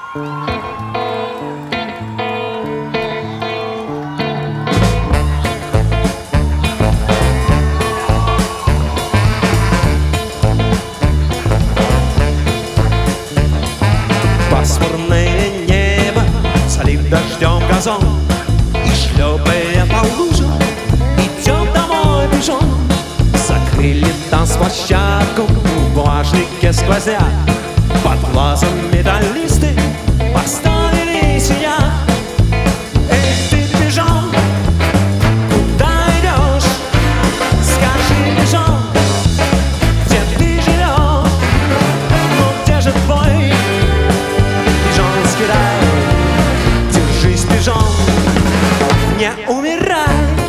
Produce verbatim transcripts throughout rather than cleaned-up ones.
Пасмурное небо солит дождем газон, и, шлепая по лужам, идет домой пижон. Закрыли танцплощадку, в бумажнике сквозняк, под глазом металлисты поставили синяк. Эй, ты, пижон, куда идешь? Скажи, пижон, где ты живешь? Ну где же твой пижонский рай? Держись, пижон, не умирай.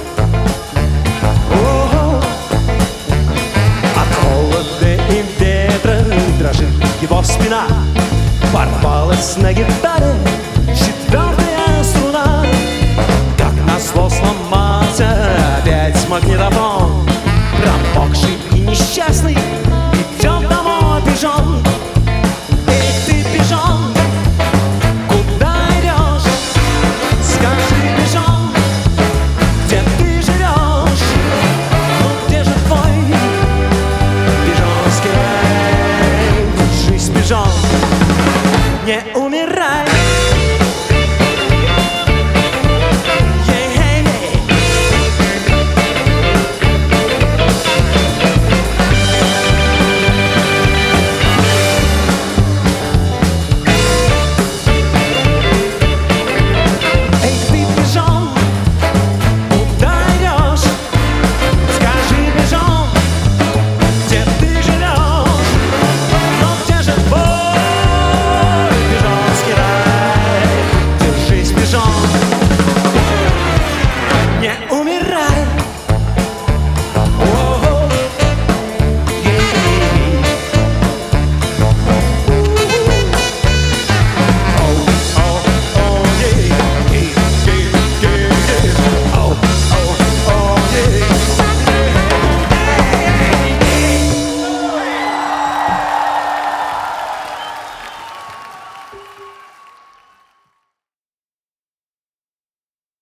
Его спина порвалась на гитаре, четвертая струна. Как назло сломался опять магнитофон. Промокший и несчастный идет домой пижон. Эй, ты, пижон, куда идешь? Скажи, пижон, где ты живешь? Ну где же твой пижонский рай? Пижон, не умирай.